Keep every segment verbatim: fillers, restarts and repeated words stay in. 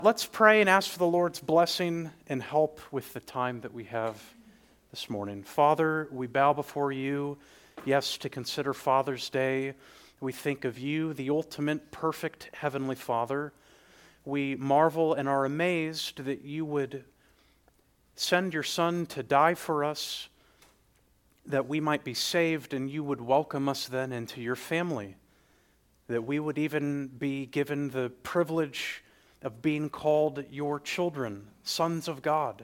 Let's pray and ask for the Lord's blessing and help with the time that we have this morning. Father, we bow before you, yes, to consider Father's Day. We think of you, the ultimate, perfect Heavenly Father. We marvel and are amazed that you would send your Son to die for us, that we might be saved, and you would welcome us then into your family, that we would even be given the privilege of being called your children, sons of God,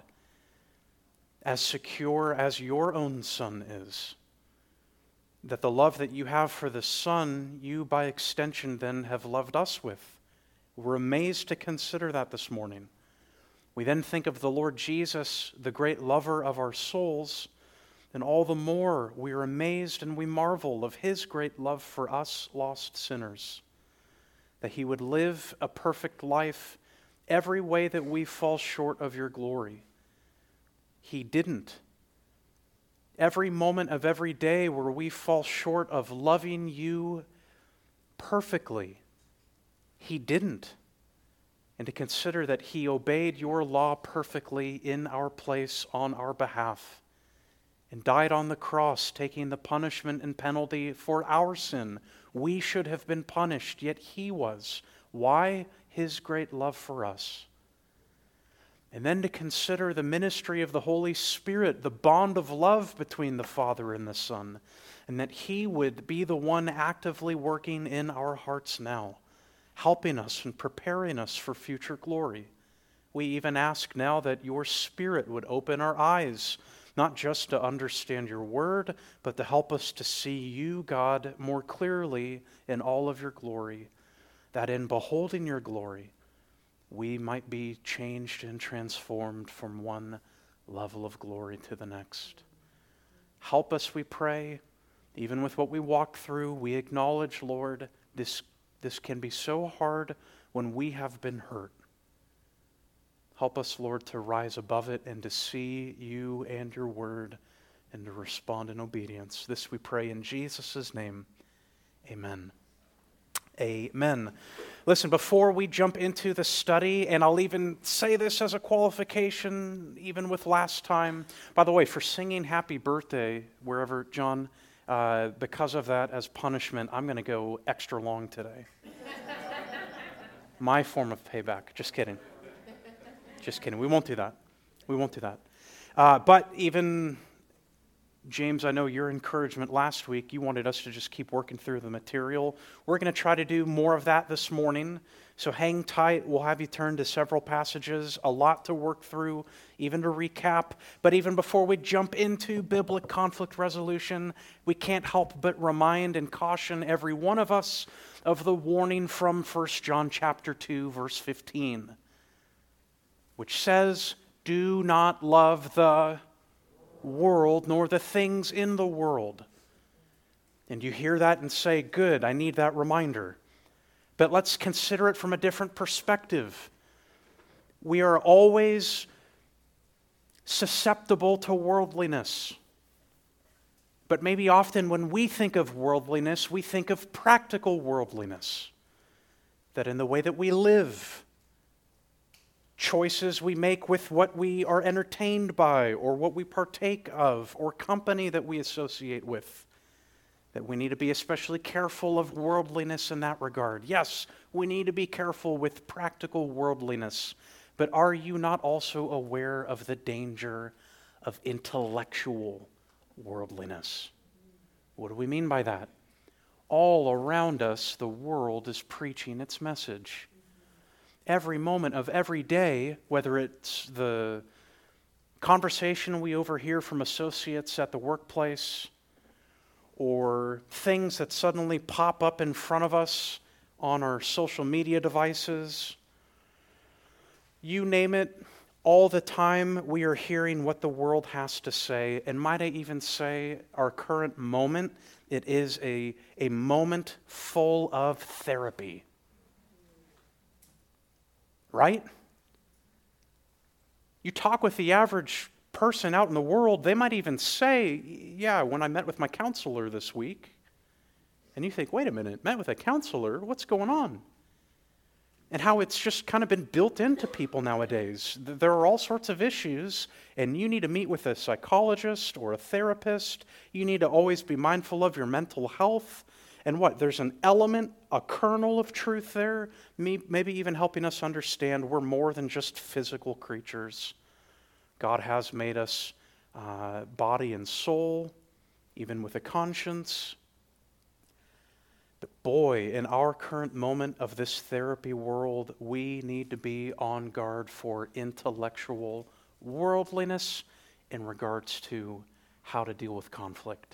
as secure as your own Son is. That the love that you have for the Son, you by extension then have loved us with. We're amazed to consider that this morning. We then think of the Lord Jesus, the great lover of our souls, and all the more we are amazed and we marvel of his great love for us lost sinners. That he would live a perfect life every way that we fall short of your glory. He didn't. Every moment of every day where we fall short of loving you perfectly, he didn't. And to consider that he obeyed your law perfectly in our place on our behalf and died on the cross, taking the punishment and penalty for our sin. We should have been punished, yet he was. Why? His great love for us. And then to consider the ministry of the Holy Spirit, the bond of love between the Father and the Son, and that he would be the one actively working in our hearts now, helping us and preparing us for future glory. We even ask now that your Spirit would open our eyes, not just to understand your word, but to help us to see you, God, more clearly in all of your glory, that in beholding your glory, we might be changed and transformed from one level of glory to the next. Help us, we pray, even with what we walk through. We acknowledge, Lord, this, this can be so hard when we have been hurt. Help us, Lord, to rise above it and to see you and your word and to respond in obedience. This we pray in Jesus' name. Amen. Amen. Listen, before we jump into the study, and I'll even say this as a qualification, even with last time. By the way, for singing happy birthday, wherever, John, uh, because of that, as punishment, I'm going to go extra long today. My form of payback. Just kidding. Just kidding. We won't do that. We won't do that. Uh, but even, James, I know your encouragement last week, you wanted us to just keep working through the material. We're going to try to do more of that this morning. So hang tight. We'll have you turn to several passages, a lot to work through, even to recap. But even before we jump into biblical conflict resolution, we can't help but remind and caution every one of us of the warning from First John chapter two, verse fifteen. Which says, do not love the world nor the things in the world. And you hear that and say, good, I need that reminder. But let's consider it from a different perspective. We are always susceptible to worldliness. But maybe often when we think of worldliness, we think of practical worldliness. That in the way that we live, choices we make with what we are entertained by or what we partake of or company that we associate with, that we need to be especially careful of worldliness in that regard. Yes, we need to be careful with practical worldliness, but are you not also aware of the danger of intellectual worldliness? What do we mean by that? All around us, the world is preaching its message. Every moment of every day, whether it's the conversation we overhear from associates at the workplace or things that suddenly pop up in front of us on our social media devices, you name it, all the time we are hearing what the world has to say. And might I even say our current moment, it is a, a moment full of therapy. Right? You talk with the average person out in the world, they might even say, yeah, when I met with my counselor this week. And you think, wait a minute, met with a counselor? What's going on? and how it's just kind of been built into people nowadays. There are all sorts of issues, and you need to meet with a psychologist or a therapist. You need to always be mindful of your mental health. And what? There's an element, a kernel of truth there, maybe even helping us understand we're more than just physical creatures. God has made us uh, body and soul, even with a conscience. But boy, in our current moment of this therapy world, we need to be on guard for intellectual worldliness in regards to how to deal with conflict.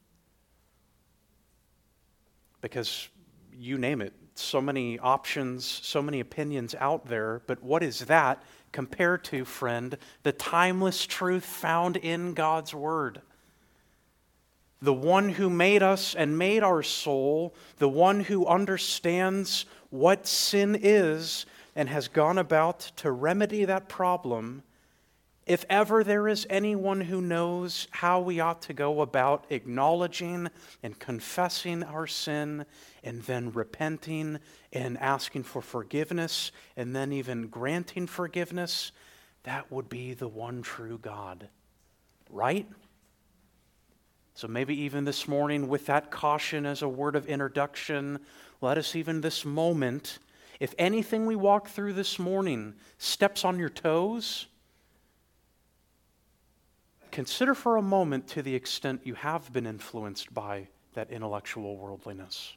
Because you name it, so many options, so many opinions out there, but what is that compared to, friend, the timeless truth found in God's Word? The one who made us and made our soul, the one who understands what sin is and has gone about to remedy that problem. If ever there is anyone who knows how we ought to go about acknowledging and confessing our sin and then repenting and asking for forgiveness and then even granting forgiveness, that would be the one true God. Right? So maybe even this morning, with that caution as a word of introduction, let us even this moment, if anything we walk through this morning steps on your toes, consider for a moment to the extent you have been influenced by that intellectual worldliness.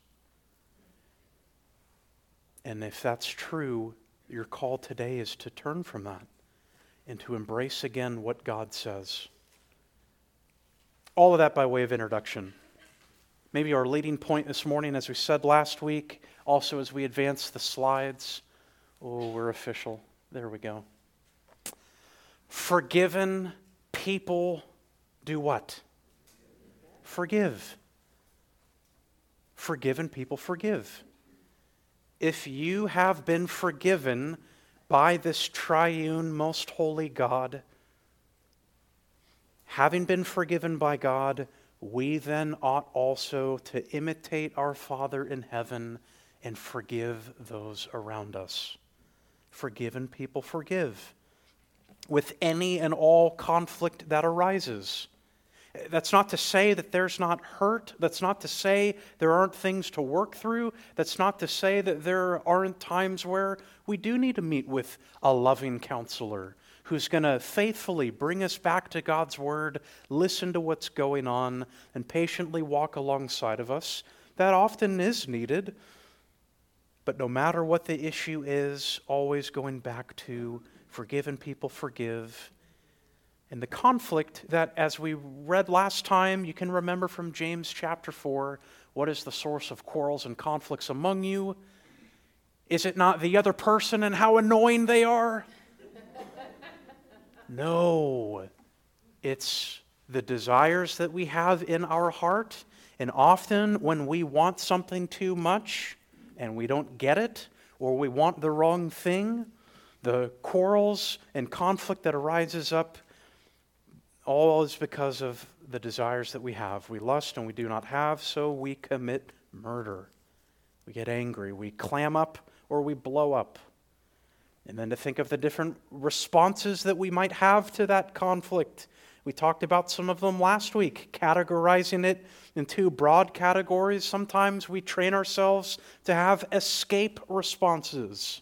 And if that's true, your call today is to turn from that and to embrace again what God says. All of that by way of introduction. Maybe our leading point this morning, as we said last week, also as we advance the slides. Oh, we're official. There we go. Forgiven people do what? Forgive. Forgiven people forgive. If you have been forgiven by this triune, most holy God, having been forgiven by God, we then ought also to imitate our Father in heaven and forgive those around us. Forgiven people forgive with any and all conflict that arises. That's not to say that there's not hurt. That's not to say there aren't things to work through. That's not to say that there aren't times where we do need to meet with a loving counselor who's going to faithfully bring us back to God's Word, listen to what's going on, and patiently walk alongside of us. That often is needed. But no matter what the issue is, always going back to forgiven people forgive. And the conflict that, as we read last time, you can remember from James chapter four, what is the source of quarrels and conflicts among you? Is it not the other person and how annoying they are? No, it's the desires that we have in our heart. And often when we want something too much and we don't get it, or we want the wrong thing, the quarrels and conflict that arises up, all is because of the desires that we have. We lust and we do not have, so we commit murder. We get angry, we clam up, or we blow up. And then to think of the different responses that we might have to that conflict. We talked about some of them last week, categorizing it in two broad categories. Sometimes we train ourselves to have escape responses.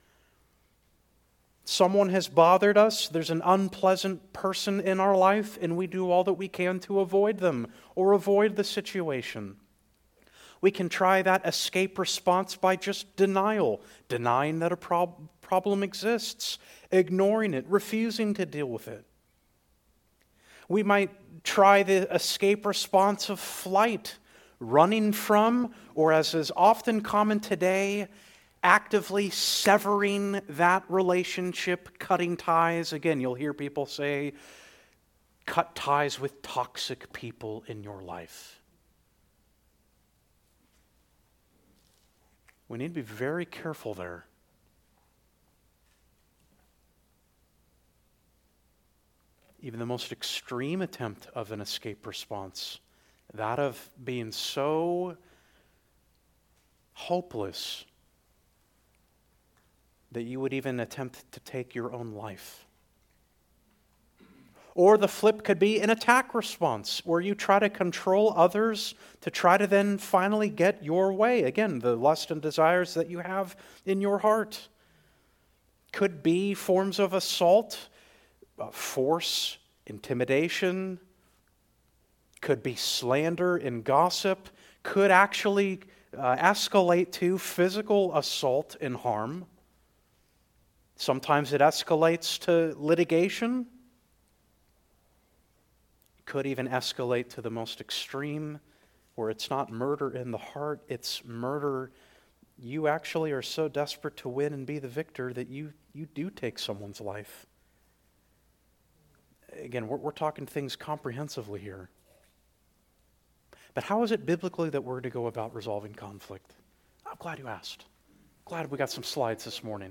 Someone has bothered us, there's an unpleasant person in our life, and we do all that we can to avoid them or avoid the situation. We can try that escape response by just denial, denying that a prob- problem exists, ignoring it, refusing to deal with it. We might try the escape response of flight, running from, or as is often common today, actively severing that relationship, cutting ties. Again, you'll hear people say, cut ties with toxic people in your life. We need to be very careful there. Even the most extreme attempt of an escape response, that of being so hopeless that you would even attempt to take your own life. Or the flip could be an attack response, where you try to control others to try to then finally get your way. Again, the lust and desires that you have in your heart. Could be forms of assault, uh, force, intimidation. Could be slander and gossip. Could actually uh, escalate to physical assault and harm. Sometimes it escalates to litigation. Could even escalate to the most extreme, where it's not murder in the heart, it's murder. You actually are so desperate to win and be the victor that you, you do take someone's life. Again, we're, we're talking things comprehensively here. But how is it biblically that we're to go about resolving conflict? I'm glad you asked. Glad we got some slides this morning.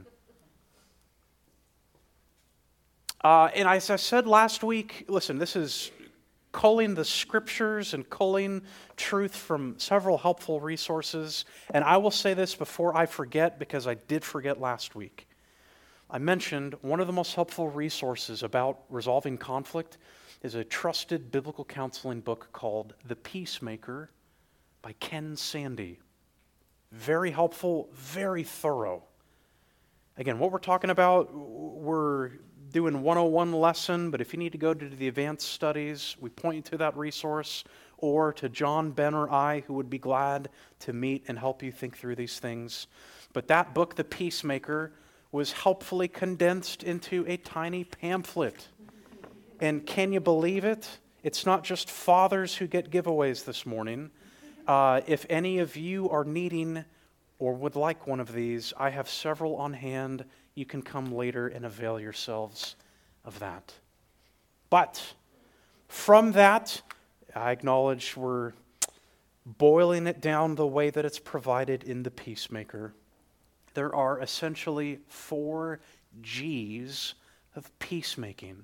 Uh, and as I said last week, listen, this is culling the scriptures and culling truth from several helpful resources. And I will say this before I forget, because I did forget last week. I mentioned one of the most helpful resources about resolving conflict is a trusted biblical counseling book called The Peacemaker by Ken Sande. Very helpful, very thorough. Again, what we're talking about, we're doing one oh one lesson, but if you need to go to the advanced studies, we point you to that resource, or to John, Ben, or I, who would be glad to meet and help you think through these things. But that book, The Peacemaker, was helpfully condensed into a tiny pamphlet. And can you believe it? It's not just fathers who get giveaways this morning. Uh, if any of you are needing or would like one of these, I have several on hand. You can come later and avail yourselves of that. But from that, I acknowledge we're boiling it down the way that it's provided in The Peacemaker. There are essentially four G's of peacemaking.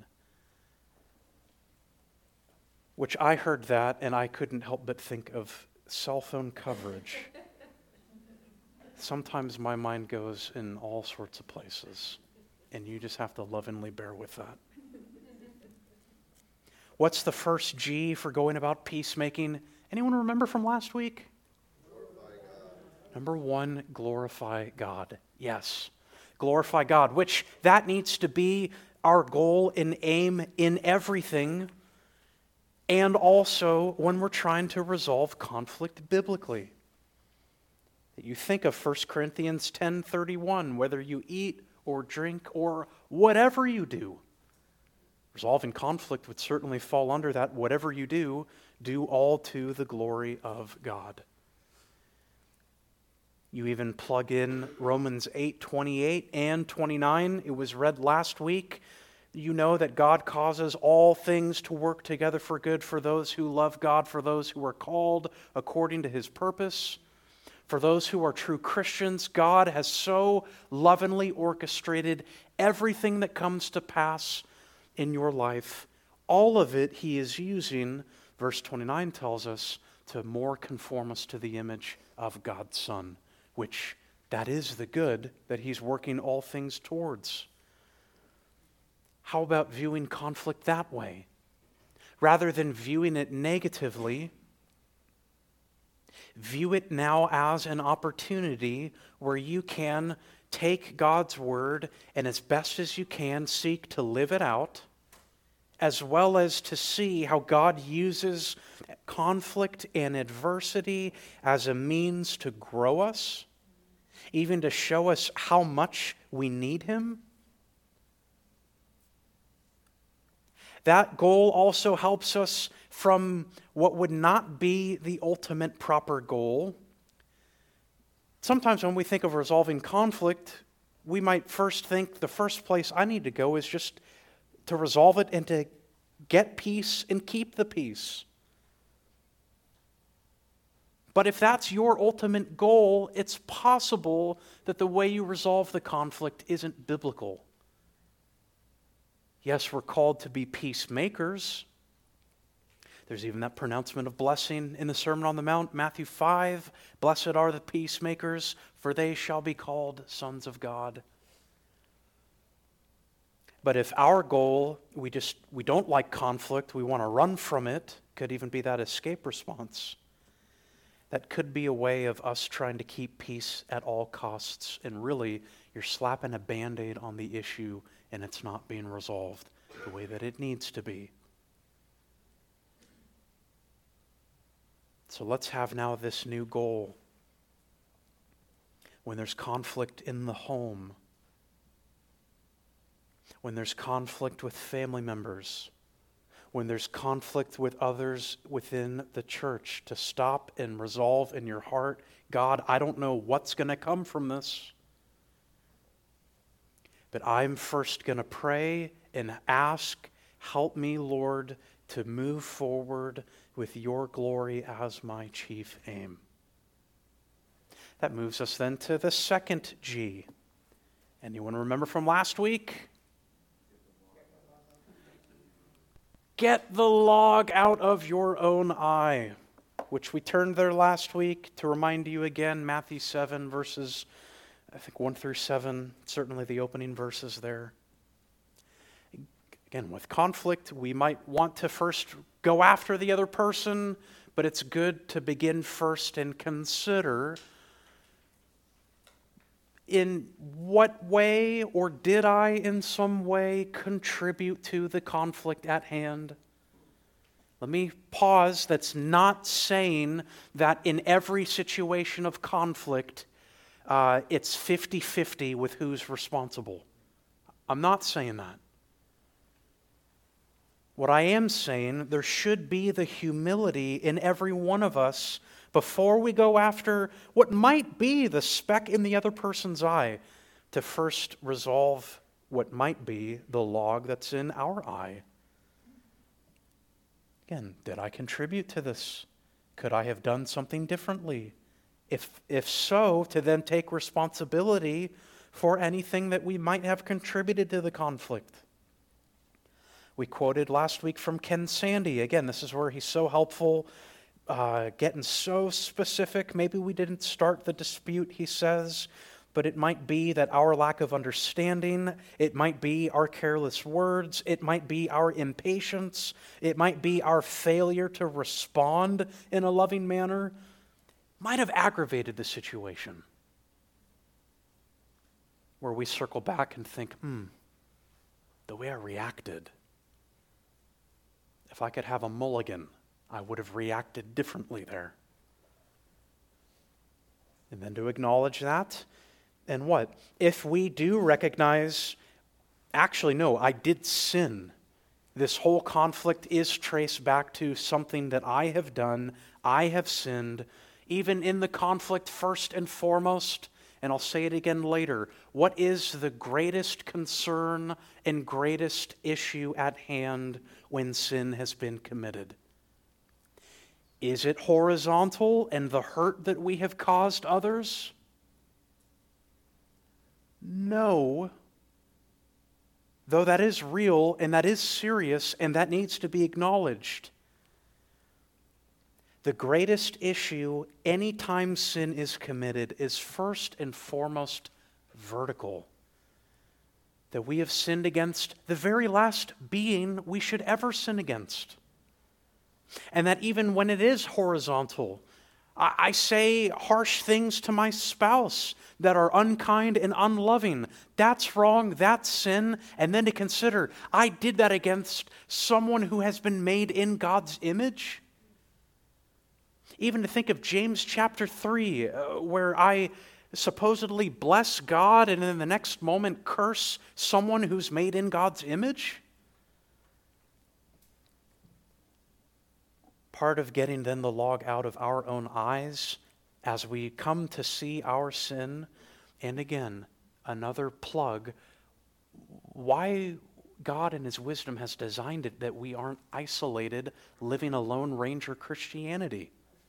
Which I heard that and I couldn't help but think of cell phone coverage. Sometimes my mind goes in all sorts of places, and you just have to lovingly bear with that. What's the first G for going about peacemaking? Anyone remember from last week? Glorify God. Number one, glorify God. Yes, glorify God, which that needs to be our goal and aim in everything, and also when we're trying to resolve conflict biblically. That you think of First Corinthians ten thirty-one, whether you eat or drink or whatever you do. Resolving conflict would certainly fall under that. Whatever you do, do all to the glory of God. You even plug in Romans eight twenty-eight and twenty-nine. It was read last week. You know that God causes all things to work together for good for those who love God, for those who are called according to His purpose. For those who are true Christians, God has so lovingly orchestrated everything that comes to pass in your life. All of it He is using, verse twenty-nine tells us, to more conform us to the image of God's Son, which that is the good that He's working all things towards. How about viewing conflict that way? Rather than viewing it negatively, view it now as an opportunity where you can take God's word and as best as you can seek to live it out, as well as to see how God uses conflict and adversity as a means to grow us, even to show us how much we need Him. That goal also helps us from what would not be the ultimate proper goal. Sometimes when we think of resolving conflict, we might first think the first place I need to go is just to resolve it and to get peace and keep the peace. But if that's your ultimate goal, it's possible that the way you resolve the conflict isn't biblical. Yes, we're called to be peacemakers. There's even that pronouncement of blessing in the Sermon on the Mount, Matthew five. Blessed are the peacemakers, for they shall be called sons of God. But if our goal, we just we don't like conflict, we want to run from it, could even be that escape response. That could be a way of us trying to keep peace at all costs, and really you're slapping a Band-Aid on the issue and it's not being resolved the way that it needs to be. So let's have now this new goal. When there's conflict in the home, when there's conflict with family members, when there's conflict with others within the church, to stop and resolve in your heart, God, I don't know what's going to come from this, but I'm first going to pray and ask, help me, Lord, to move forward with your glory as my chief aim. That moves us then to the second G. Anyone remember from last week? Get the log out of your own eye, which we turned there last week. To remind you again, Matthew seven, verses, I think one through seven, certainly the opening verses there. Again, with conflict, we might want to first go after the other person, but it's good to begin first and consider, in what way, or did I in some way contribute to the conflict at hand? Let me pause. That's not saying that in every situation of conflict, uh, it's fifty-fifty with who's responsible. I'm not saying that. What I am saying, there should be the humility in every one of us before we go after what might be the speck in the other person's eye, to first resolve what might be the log that's in our eye. Again, did I contribute to this? Could I have done something differently? If, if so, to then take responsibility for anything that we might have contributed to the conflict. We quoted last week from Ken Sande. Again, this is where he's so helpful. Uh, getting so specific. Maybe we didn't start the dispute, he says, but it might be that our lack of understanding, it might be our careless words, it might be our impatience, it might be our failure to respond in a loving manner, might have aggravated the situation. Where we circle back and think, hmm, the way I reacted, if I could have a mulligan, I would have reacted differently there. And then to acknowledge that, and what? If we do recognize, actually, no, I did sin. This whole conflict is traced back to something that I have done. I have sinned. Even in the conflict, first and foremost, and I'll say it again later, what is the greatest concern and greatest issue at hand when sin has been committed? Is it horizontal and the hurt that we have caused others? No. Though that is real and that is serious and that needs to be acknowledged. The greatest issue anytime sin is committed is first and foremost vertical. That we have sinned against the very last being we should ever sin against. And that even when it is horizontal, I, I say harsh things to my spouse that are unkind and unloving. That's wrong, that's sin. And then to consider, I did that against someone who has been made in God's image. Even to think of James chapter three, uh, where I supposedly bless God and in the next moment curse someone who's made in God's image. Part of getting then the log out of our own eyes as we come to see our sin, and again, another plug, why God in His wisdom has designed it that we aren't isolated, living a Lone Ranger Christianity.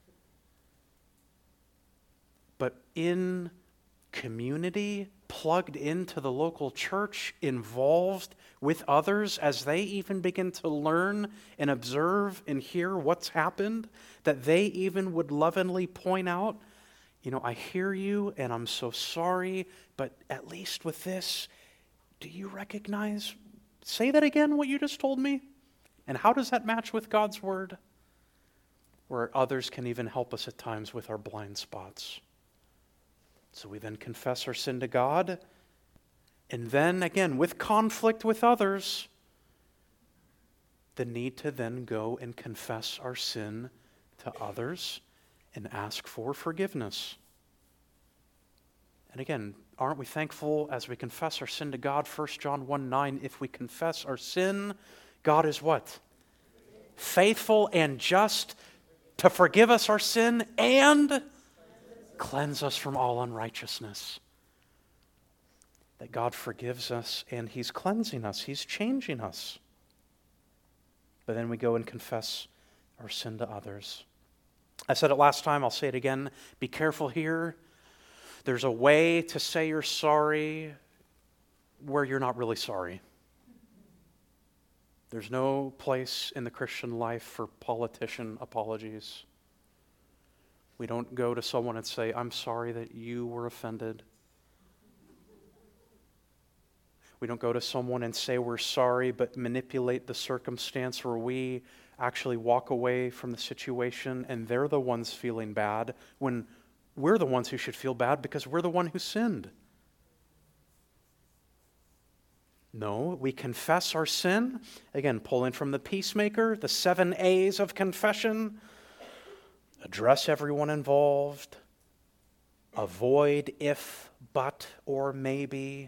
But in community, plugged into the local church, involved with others as they even begin to learn and observe and hear what's happened, that they even would lovingly point out, you know, I hear you and I'm so sorry, but at least with this, do you recognize say that again, what you just told me? And how does that match with God's word? Where others can even help us at times with our blind spots. So we then confess our sin to God. And then, again, with conflict with others, the need to then go and confess our sin to others and ask for forgiveness. And again, aren't we thankful as we confess our sin to God? First John one nine, if we confess our sin, God is what? Faithful and just to forgive us our sin and cleanse us from all unrighteousness. That God forgives us and He's cleansing us. He's changing us. But then we go and confess our sin to others. I said it last time, I'll say it again. Be careful here. There's a way to say you're sorry where you're not really sorry. There's no place in the Christian life for politician apologies. We don't go to someone and say, I'm sorry that you were offended. We don't go to someone and say we're sorry, but manipulate the circumstance where we actually walk away from the situation and they're the ones feeling bad when we're the ones who should feel bad because we're the one who sinned. No, we confess our sin. Again, pulling from the Peacemaker, the seven A's of confession. Address everyone involved. Avoid if, but, or maybe.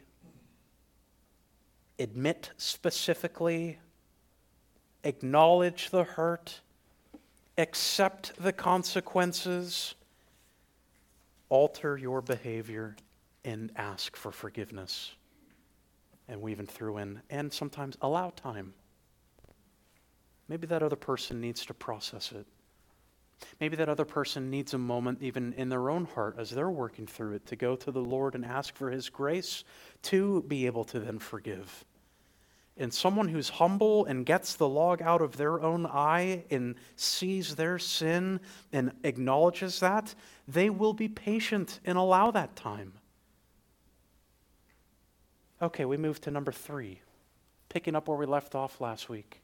Admit specifically. Acknowledge the hurt. Accept the consequences. Alter your behavior and ask for forgiveness. And we even threw in, and sometimes allow time. Maybe that other person needs to process it. Maybe that other person needs a moment even in their own heart as they're working through it to go to the Lord and ask for His grace to be able to then forgive. And someone who's humble and gets the log out of their own eye and sees their sin and acknowledges that, they will be patient and allow that time. Okay, we move to number three, picking up where we left off last week.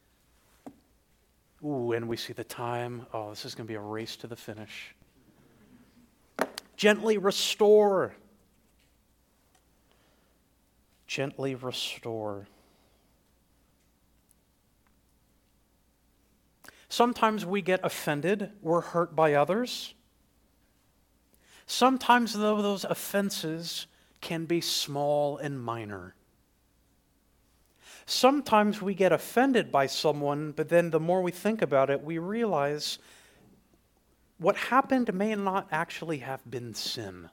Ooh, and we see the time. Oh, this is going to be a race to the finish. Gently restore. Gently restore. Sometimes we get offended, we're hurt by others. Sometimes, though, those offenses can be small and minor. Sometimes we get offended by someone, but then the more we think about it, we realize what happened may not actually have been sin.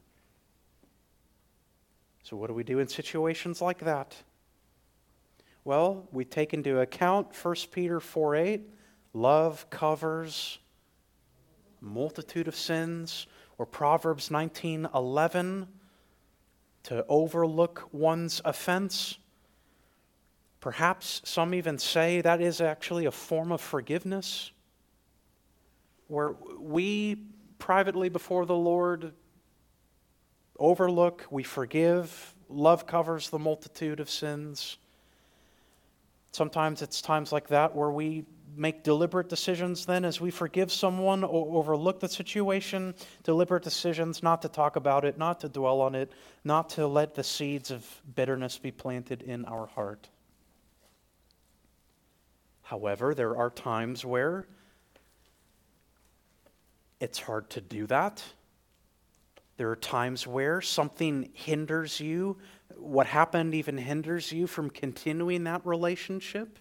So what do we do in situations like that? Well, we take into account First Peter four eight, love covers a multitude of sins, or Proverbs nineteen eleven, to overlook one's offense. Perhaps some even say that is actually a form of forgiveness, where we privately before the Lord overlook, we forgive, love covers the multitude of sins. Sometimes it's times like that where we make deliberate decisions then as we forgive someone or overlook the situation, deliberate decisions not to talk about it, not to dwell on it, not to let the seeds of bitterness be planted in our heart. However, there are times where it's hard to do that. There are times where something hinders you, what happened even hinders you from continuing that relationship.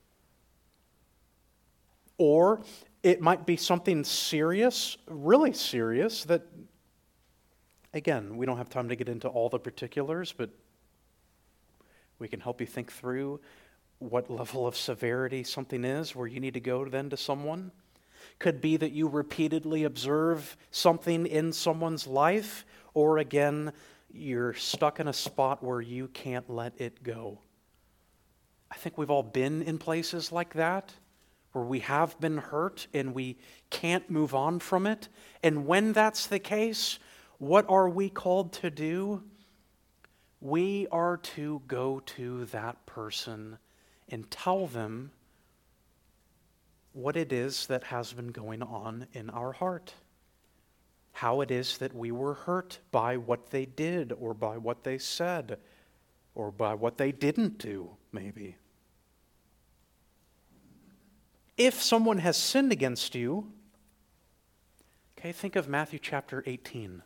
Or it might be something serious, really serious, that, again, we don't have time to get into all the particulars, but we can help you think through what level of severity something is where you need to go then to someone. Could be that you repeatedly observe something in someone's life, or again, you're stuck in a spot where you can't let it go. I think we've all been in places like that, where we have been hurt and we can't move on from it. And when that's the case, what are we called to do? We are to go to that person and tell them what it is that has been going on in our heart. How it is that we were hurt by what they did, or by what they said, or by what they didn't do, maybe. If someone has sinned against you, okay, think of Matthew chapter eighteen.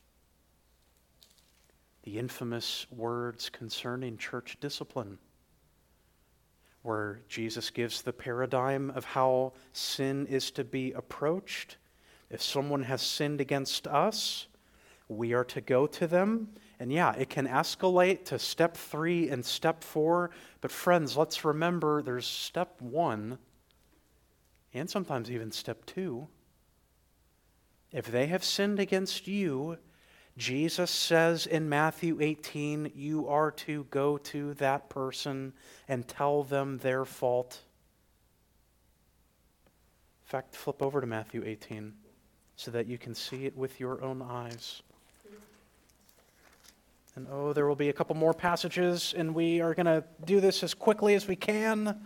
The infamous words concerning church discipline, where Jesus gives the paradigm of how sin is to be approached. If someone has sinned against us, we are to go to them. And yeah, it can escalate to step three and step four. But friends, let's remember there's step one and sometimes even step two. If they have sinned against you, Jesus says in Matthew eighteen, you are to go to that person and tell them their fault. In fact, flip over to Matthew eighteen so that you can see it with your own eyes. And oh, there will be a couple more passages, and we are going to do this as quickly as we can.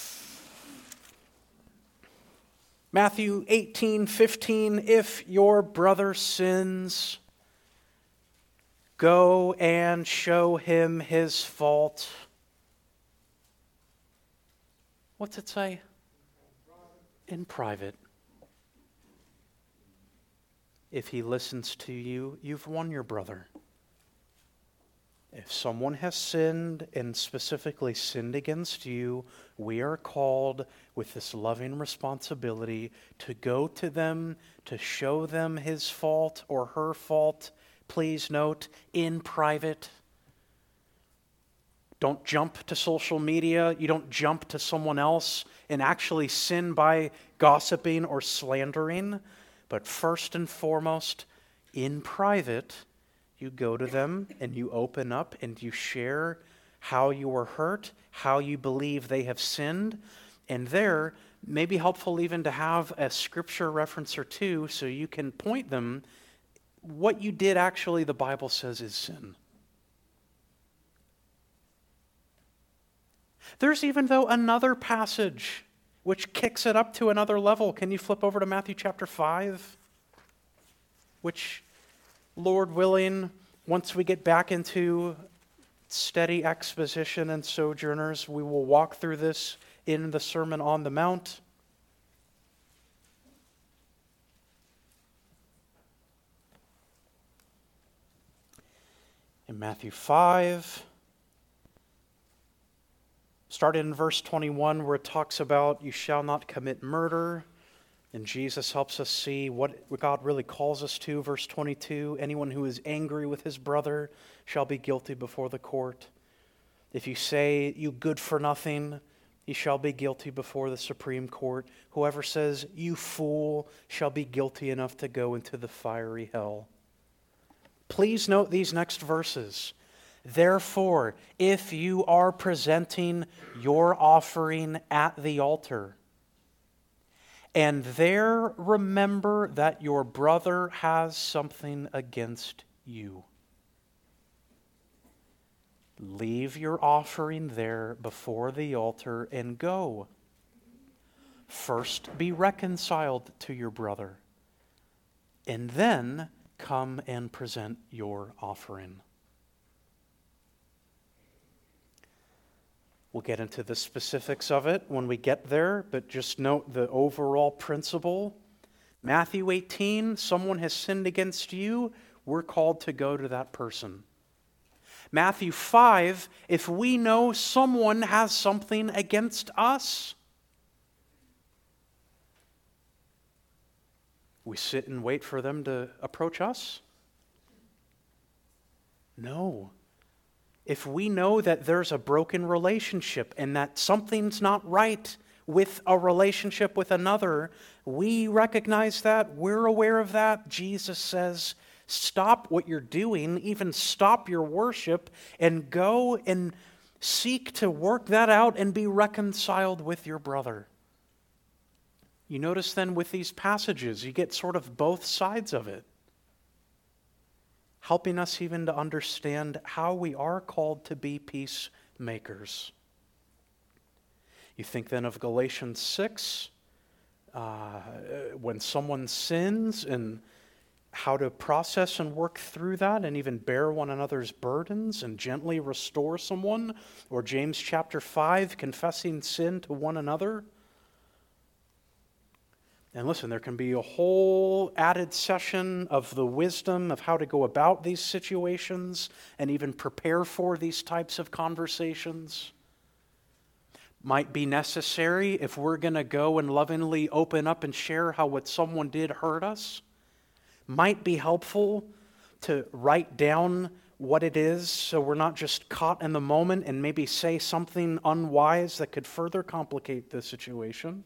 Matthew eighteen fifteen, if your brother sins, go and show him his fault. What's it say? In private. If he listens to you, you've won your brother. If someone has sinned, and specifically sinned against you, we are called with this loving responsibility to go to them, to show them his fault or her fault. Please note, in private. Don't jump to social media. You don't jump to someone else and actually sin by gossiping or slandering. But first and foremost, in private, you go to them and you open up and you share how you were hurt, how you believe they have sinned. And there, may be helpful even to have a scripture reference or two so you can point them what you did actually the Bible says is sin. There's even though another passage which kicks it up to another level. Can you flip over to Matthew chapter five? Which, Lord willing, once we get back into steady exposition and sojourners, we will walk through this in the Sermon on the Mount. In Matthew five, started in verse twenty-one, where it talks about you shall not commit murder. And Jesus helps us see what God really calls us to. Verse twenty-two, anyone who is angry with his brother shall be guilty before the court. If you say, you good for nothing, he shall be guilty before the Supreme Court. Whoever says, you fool, shall be guilty enough to go into the fiery hell. Please note these next verses. Therefore, if you are presenting your offering at the altar, and there remember that your brother has something against you, leave your offering there before the altar and go. First be reconciled to your brother, and then come and present your offering. We'll get into the specifics of it when we get there, but just note the overall principle. Matthew eighteen, someone has sinned against you, we're called to go to that person. Matthew five, if we know someone has something against us, we sit and wait for them to approach us? No. If we know that there's a broken relationship and that something's not right with a relationship with another, we recognize that, we're aware of that. Jesus says, stop what you're doing, even stop your worship, and go and seek to work that out and be reconciled with your brother. You notice then with these passages, you get sort of both sides of it, helping us even to understand how we are called to be peacemakers. You think then of Galatians six, uh, when someone sins and how to process and work through that and even bear one another's burdens and gently restore someone. Or James chapter five, confessing sin to one another. And listen, there can be a whole added session of the wisdom of how to go about these situations and even prepare for these types of conversations. Might be necessary if we're going to go and lovingly open up and share how what someone did hurt us. Might be helpful to write down what it is so we're not just caught in the moment and maybe say something unwise that could further complicate the situation.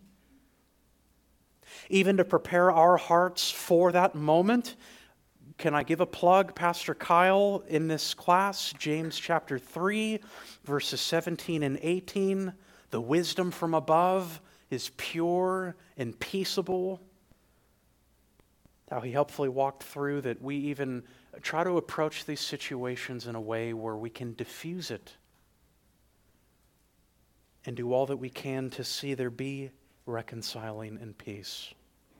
Even to prepare our hearts for that moment, can I give a plug? Pastor Kyle in this class, James chapter three, verses seventeen and eighteen. The wisdom from above is pure and peaceable. How he helpfully walked through that we even try to approach these situations in a way where we can diffuse it and do all that we can to see there be reconciling and peace.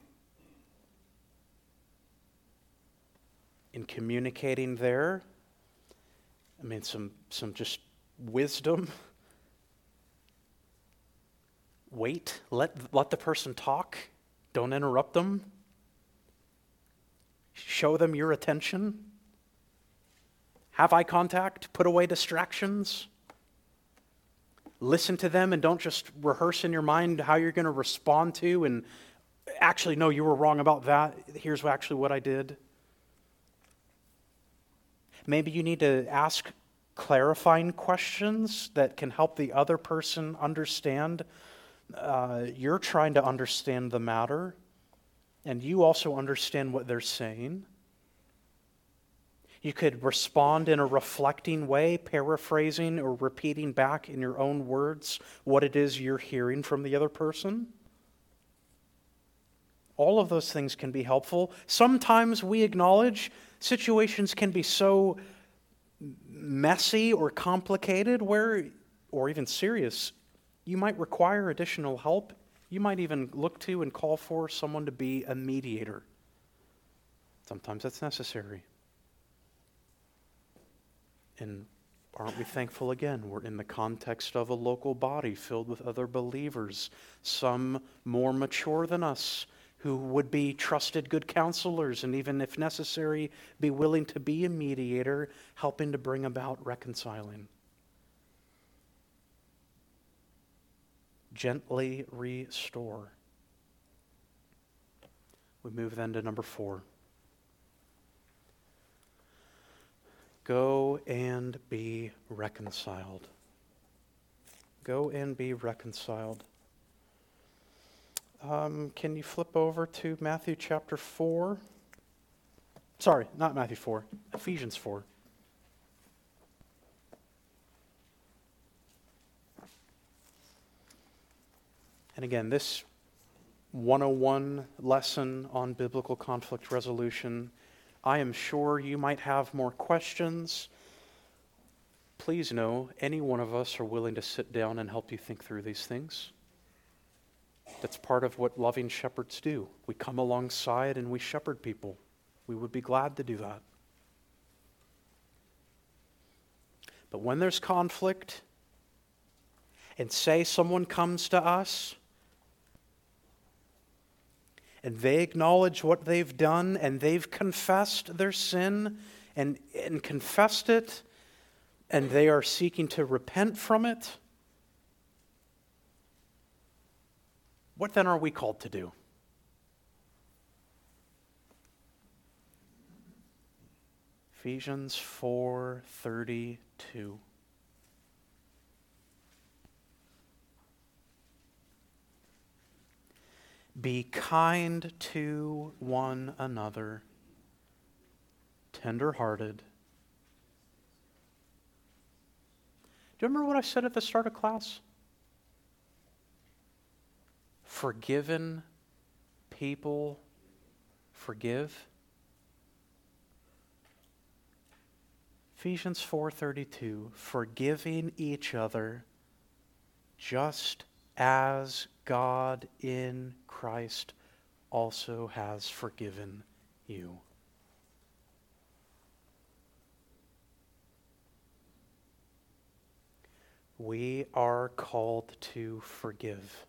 In communicating there, I mean, some, some just wisdom. Wait, let, let the person talk. Don't interrupt them. Show them your attention. Have eye contact. Put away distractions. Listen to them and don't just rehearse in your mind how you're going to respond to and actually, no, you were wrong about that. Here's actually what I did. Maybe you need to ask clarifying questions that can help the other person understand. Uh, you're trying to understand the matter, and you also understand what they're saying. You could respond in a reflecting way, paraphrasing or repeating back in your own words what it is you're hearing from the other person. All of those things can be helpful. Sometimes we acknowledge situations can be so messy or complicated where, or even serious, you might require additional help. You might even look to and call for someone to be a mediator. Sometimes that's necessary. And aren't we thankful again? We're in the context of a local body filled with other believers, some more mature than us, who would be trusted good counselors and even if necessary, be willing to be a mediator, helping to bring about reconciling. Gently restore. We move then to number four. Go and be reconciled. Go and be reconciled. Um, can you flip over to Matthew chapter four? Sorry, not Matthew four, Ephesians four. And again, this one oh one lesson on biblical conflict resolution, I am sure you might have more questions. Please know, any one of us are willing to sit down and help you think through these things. That's part of what loving shepherds do. We come alongside and we shepherd people. We would be glad to do that. But when there's conflict, and say someone comes to us, and they acknowledge what they've done, and they've confessed their sin, and, and confessed it, and they are seeking to repent from it, what then are we called to do? Ephesians four thirty-two. Be kind to one another, tender-hearted. Do you remember what I said at the start of class? Forgiven people forgive. Ephesians four thirty-two, forgiving each other just as God in Christ also has forgiven you. We are called to forgive.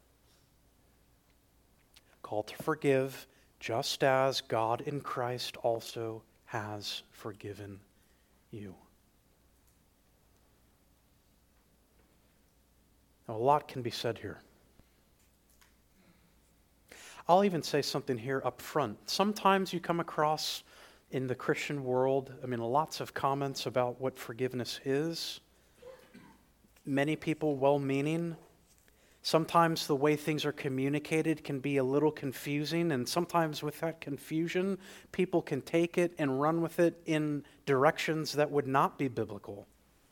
Called to forgive just as God in Christ also has forgiven you. Now, a lot can be said here. I'll even say something here up front. Sometimes you come across in the Christian world, I mean, lots of comments about what forgiveness is. Many people well-meaning. Sometimes the way things are communicated can be a little confusing, and sometimes with that confusion, people can take it and run with it in directions that would not be biblical.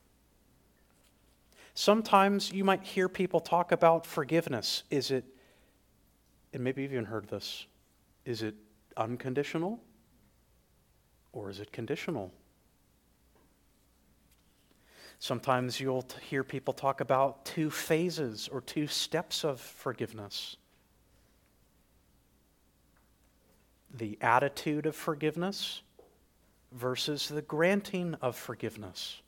Sometimes you might hear people talk about forgiveness. Is it, and maybe you've even heard this, is it unconditional or is it conditional? Sometimes you'll hear people talk about two phases or two steps of forgiveness. The attitude of forgiveness versus the granting of forgiveness.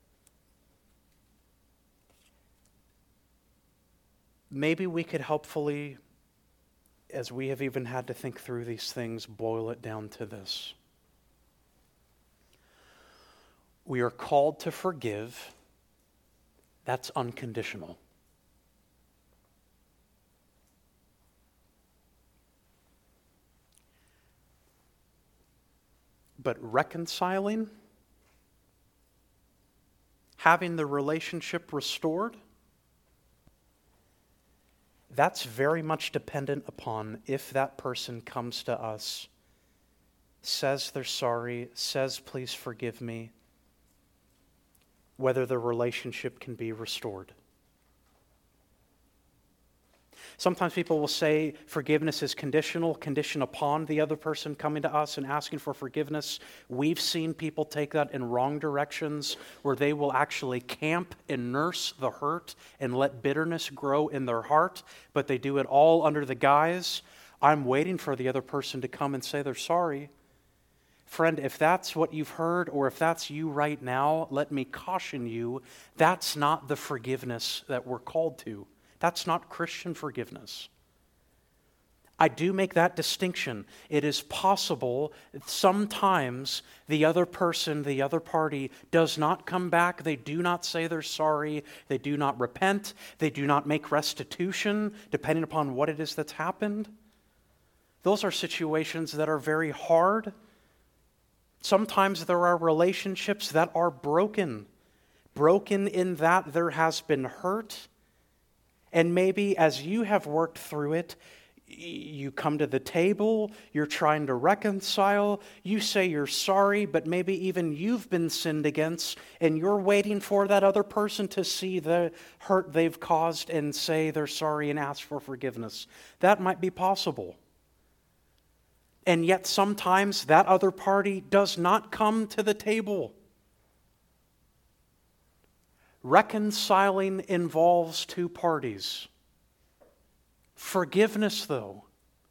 Maybe we could helpfully, as we have even had to think through these things, boil it down to this. We are called to forgive. That's unconditional. But reconciling, having the relationship restored, that's very much dependent upon if that person comes to us, says they're sorry, says please forgive me, whether the relationship can be restored. Sometimes people will say forgiveness is conditional, conditioned upon the other person coming to us and asking for forgiveness. We've seen people take that in wrong directions, where they will actually camp and nurse the hurt and let bitterness grow in their heart, but they do it all under the guise, I'm waiting for the other person to come and say they're sorry. Friend, if that's what you've heard, or if that's you right now, let me caution you, that's not the forgiveness that we're called to. That's not Christian forgiveness. I do make that distinction. It is possible sometimes the other person, the other party, does not come back. They do not say they're sorry. They do not repent. They do not make restitution, depending upon what it is that's happened. Those are situations that are very hard. Sometimes there are relationships that are broken. Broken in that there has been hurt. And maybe as you have worked through it, you come to the table, you're trying to reconcile, you say you're sorry, but maybe even you've been sinned against, and you're waiting for that other person to see the hurt they've caused and say they're sorry and ask for forgiveness. That might be possible. And yet sometimes that other party does not come to the table. Reconciling involves two parties. Forgiveness, though,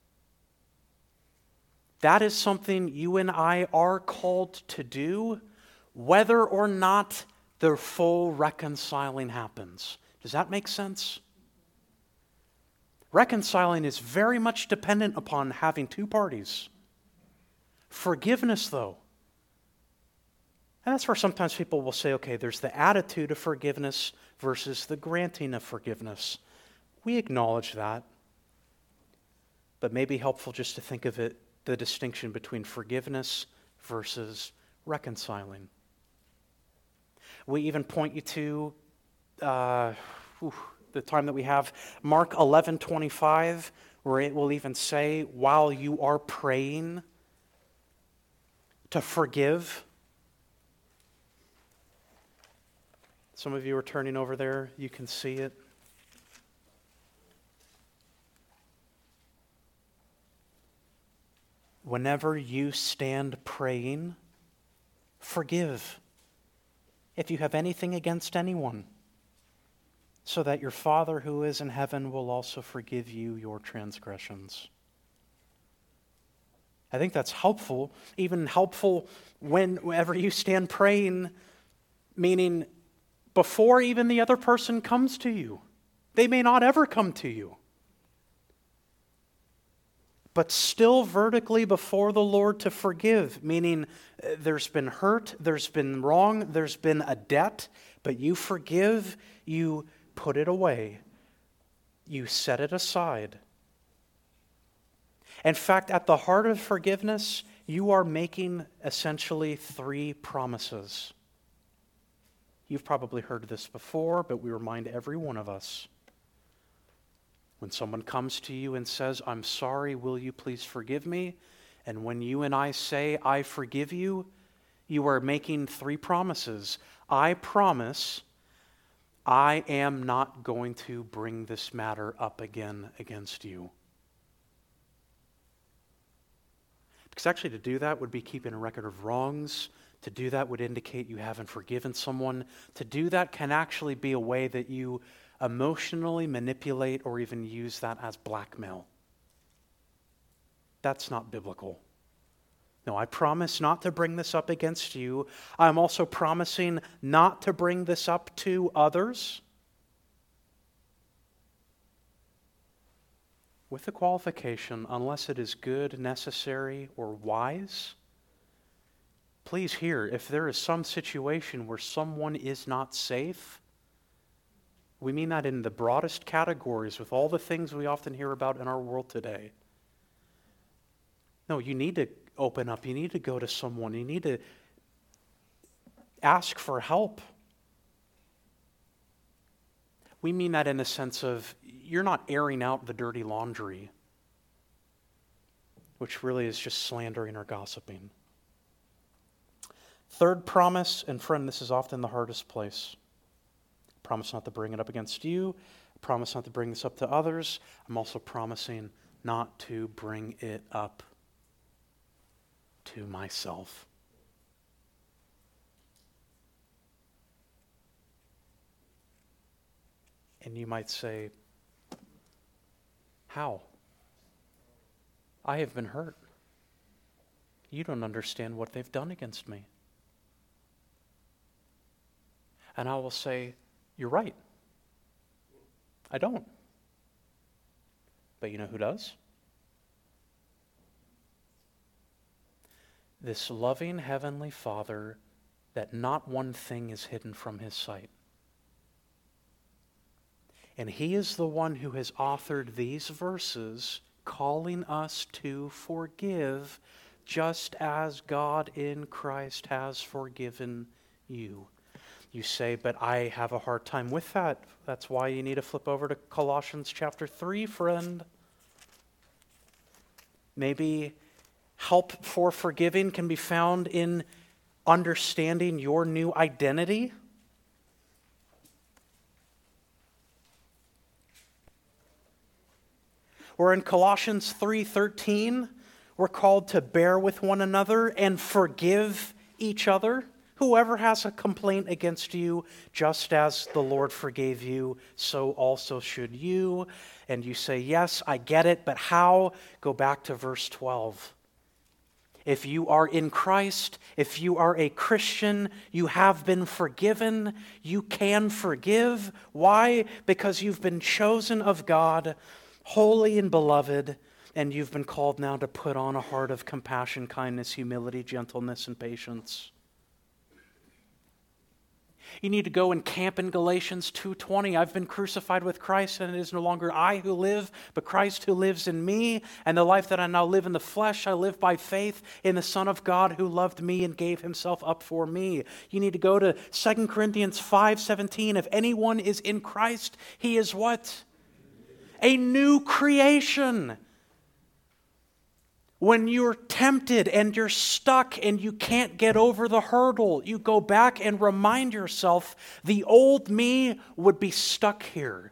that is something you and I are called to do, whether or not the full reconciling happens. Does that make sense? Reconciling is very much dependent upon having two parties. Forgiveness, though, and that's where sometimes people will say, okay, there's the attitude of forgiveness versus the granting of forgiveness. We acknowledge that, but may be helpful just to think of it, the distinction between forgiveness versus reconciling. We even point you to uh, whew, the time that we have, Mark eleven twenty-five, where it will even say, while you are praying, to forgive. Some of you are turning over there. You can see it. Whenever you stand praying, forgive if you have anything against anyone, so that your Father who is in heaven will also forgive you your transgressions. I think that's helpful, even helpful when, whenever you stand praying, meaning before even the other person comes to you. They may not ever come to you. But still vertically before the Lord to forgive, meaning there's been hurt, there's been wrong, there's been a debt, but you forgive, you put it away, you set it aside. In fact, at the heart of forgiveness, you are making essentially three promises. You've probably heard this before, but we remind every one of us. When someone comes to you and says, I'm sorry, will you please forgive me? And when you and I say, I forgive you, you are making three promises. I promise I am not going to bring this matter up again against you. Because actually to do that would be keeping a record of wrongs. To do that would indicate you haven't forgiven someone. To do that can actually be a way that you emotionally manipulate or even use that as blackmail. That's not biblical. No, I promise not to bring this up against you. I'm also promising not to bring this up to others. With the qualification, unless it is good, necessary, or wise. Please hear, if there is some situation where someone is not safe, we mean that in the broadest categories with all the things we often hear about in our world today. No, you need to open up. You need to go to someone. You need to ask for help. We mean that in the sense of you're not airing out the dirty laundry, which really is just slandering or gossiping. Third promise, and friend, this is often the hardest place. Promise not to bring it up against you. Promise not to bring this up to others. I'm also promising not to bring it up to myself. And you might say, how? I have been hurt. You don't understand what they've done against me. And I will say, you're right. I don't. But you know who does? This loving Heavenly Father, that not one thing is hidden from His sight. And He is the one who has authored these verses, calling us to forgive, just as God in Christ has forgiven you. You say, but I have a hard time with that. That's why you need to flip over to Colossians chapter three, friend. Maybe help for forgiving can be found in understanding your new identity. Or in Colossians three thirteen, we're called to bear with one another and forgive each other. Whoever has a complaint against you, just as the Lord forgave you, so also should you. And you say, yes, I get it, but how? Go back to verse twelve. If you are in Christ, if you are a Christian, you have been forgiven. You can forgive. Why? Because you've been chosen of God, holy and beloved, and you've been called now to put on a heart of compassion, kindness, humility, gentleness, and patience. You need to go and camp in Galatians two twenty. I've been crucified with Christ, and it is no longer I who live, but Christ who lives in me. And the life that I now live in the flesh, I live by faith in the Son of God who loved me and gave Himself up for me. You need to go to Second Corinthians five seventeen. If anyone is in Christ, he is what? A new creation. When you're tempted and you're stuck and you can't get over the hurdle, you go back and remind yourself, the old me would be stuck here.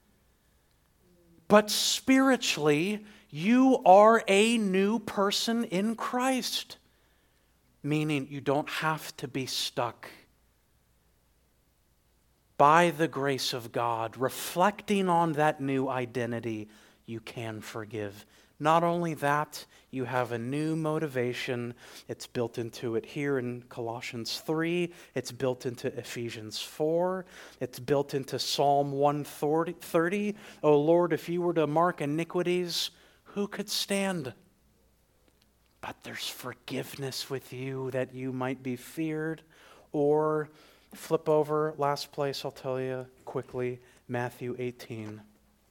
But spiritually, you are a new person in Christ, meaning you don't have to be stuck. by the grace of God, reflecting on that new identity, you can forgive. Not only that, you have a new motivation. It's built into it here in Colossians three. It's built into Ephesians four. It's built into Psalm one thirty. Oh Lord, if you were to mark iniquities, who could stand? But there's forgiveness with you that you might be feared. Or flip over, last place I'll tell you quickly, Matthew eighteen.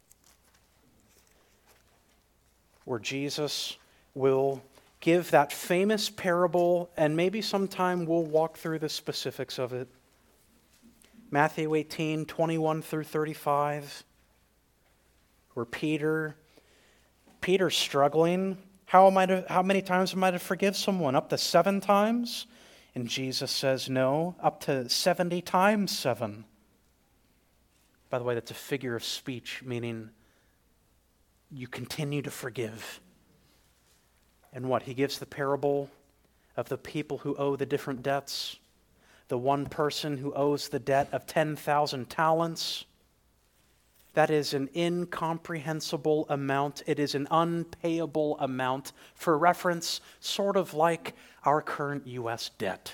Where Jesus will give that famous parable, and maybe sometime we'll walk through the specifics of it. Matthew eighteen, twenty-one through thirty-five, where Peter, Peter's struggling. How am I to, how many times am I to forgive someone? Up to seven times? And Jesus says, no, up to seventy times seven. By the way, that's a figure of speech, meaning you continue to forgive. And what? He gives the parable of the people who owe the different debts. The one person who owes the debt of ten thousand talents. That is an incomprehensible amount. It is an unpayable amount. For reference, sort of like our current U S debt.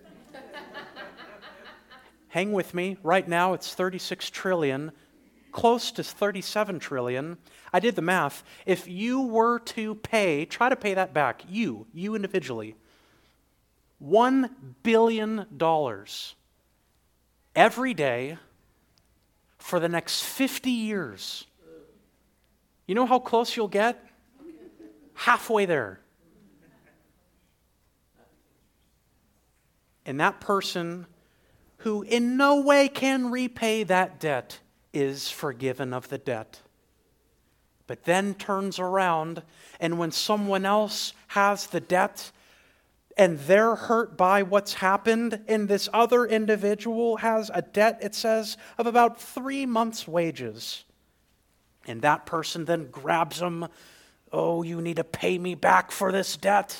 Hang with me. Right now it's thirty-six trillion, close to thirty-seven trillion. I did the math. If you were to pay, try to pay that back, you, you individually, one billion dollars every day for the next fifty years. You know how close you'll get? Halfway there. And that person who in no way can repay that debt is forgiven of the debt. But then turns around, and when someone else has the debt and they're hurt by what's happened, and this other individual has a debt, it says, of about three months' wages. And that person then grabs them. Oh, you need to pay me back for this debt.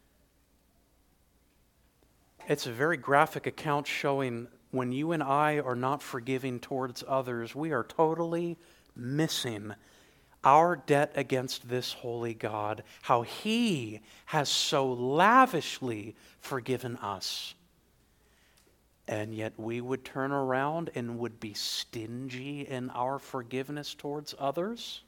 It's a very graphic account showing when you and I are not forgiving towards others, we are totally missing our debt against this holy God, how He has so lavishly forgiven us. And yet we would turn around and would be stingy in our forgiveness towards others.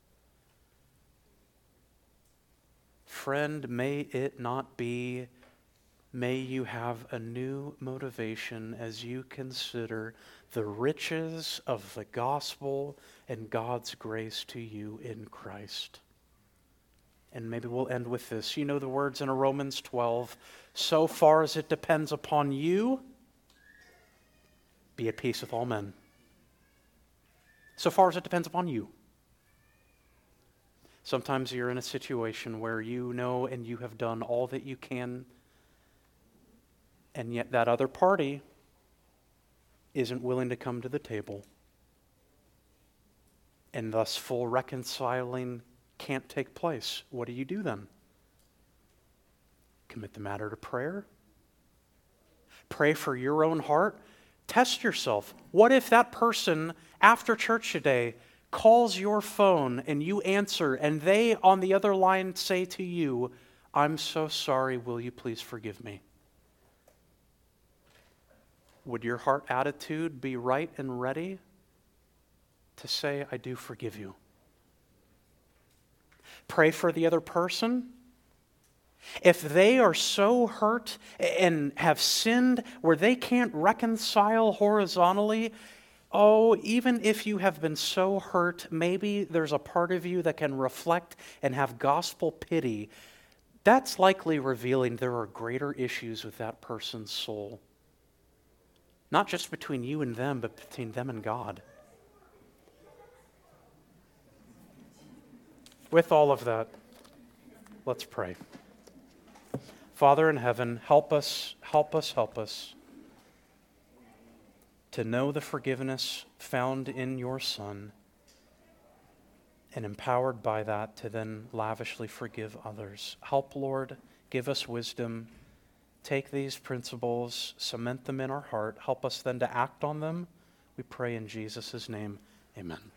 Friend, may it not be. May you have a new motivation as you consider the riches of the gospel and God's grace to you in Christ. And maybe we'll end with this. You know the words in Romans twelve. So far as it depends upon you, be at peace with all men. So far as it depends upon you. Sometimes you're in a situation where you know and you have done all that you can, and yet that other party isn't willing to come to the table. And thus full reconciling can't take place. What do you do then? Commit the matter to prayer. Pray for your own heart. Test yourself. What if that person after church today calls your phone and you answer and they on the other line say to you, I'm so sorry, will you please forgive me? Would your heart attitude be right and ready to say, I do forgive you? Pray for the other person. If they are so hurt and have sinned where they can't reconcile horizontally, oh, even if you have been so hurt, maybe there's a part of you that can reflect and have gospel pity. That's likely revealing there are greater issues with that person's soul. Not just between you and them, but between them and God. With all of that, let's pray. Father in heaven, help us, help us, help us to know the forgiveness found in your Son, and empowered by that to then lavishly forgive others. Help, Lord, give us wisdom. Take these principles, cement them in our heart. Help us then to act on them We pray in Jesus' name. Amen.